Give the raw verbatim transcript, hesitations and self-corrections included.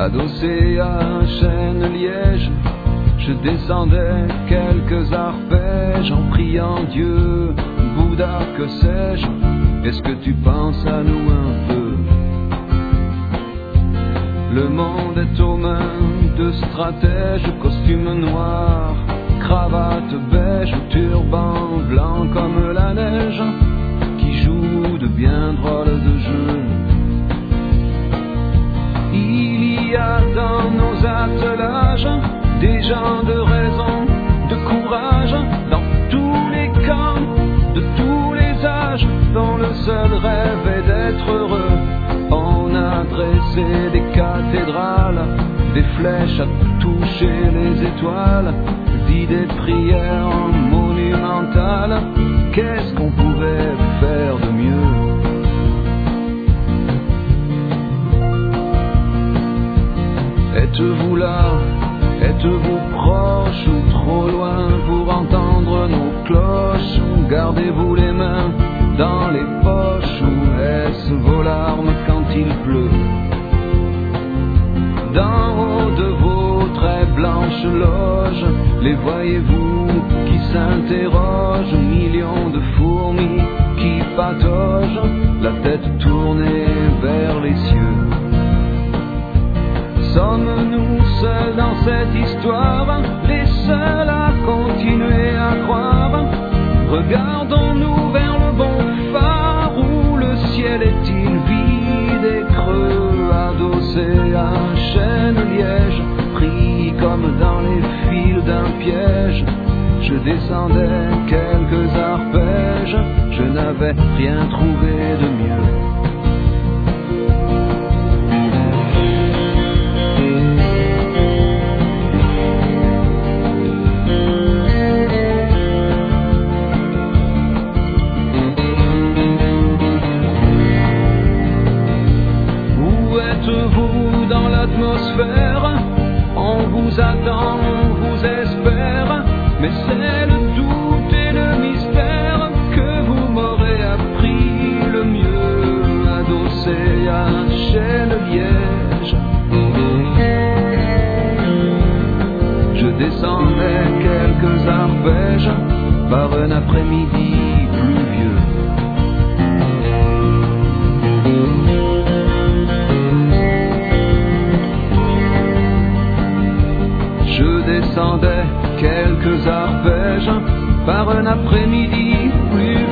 Adossé à Chêne-Liège, je descendais quelques arpèges en priant Dieu, Bouddha, que sais-je. Est-ce que tu penses à nous un peu? Le monde est aux mains de stratèges, costume noir, cravate beige, turban blanc comme la neige, qui jouent de bien drôles de jeux. Il y a dans nos attelages des gens de raison, de courage, dans tous les camps, de tous les âges, dont le seul rêve est d'être heureux. On a dressé des cathédrales, des flèches à toucher les étoiles, dit des prières monumentales. Qu'est-ce qu'on pouvait faire de mieux? Êtes-vous là? Êtes-vous proche ou trop loin pour entendre nos cloches? Gardez-vous les mains dans les poches ou est-ce vos larmes quand il pleut? D'en haut de vos très blanches loges, les voyez-vous qui s'interrogent? Millions de fourmis qui pataugent, la tête tournée vers les cieux. Sommes-nous seuls dans cette histoire, les seuls à continuer à croire? Regardons-nous vers le bon phare, où le ciel est-il vide et creux? Adossé à Chêne-Liège, pris comme dans les fils d'un piège, je descendais quelques arpèges, je n'avais rien trouvé de mieux. On vous attend, on vous espère, mais c'est le doute et le mystère que vous m'aurez appris le mieux. Adossé à Chêne-Liège, je descendais quelques arpèges par un après-midi pluvieux. Je descendais quelques arpèges par un après-midi pluvieux.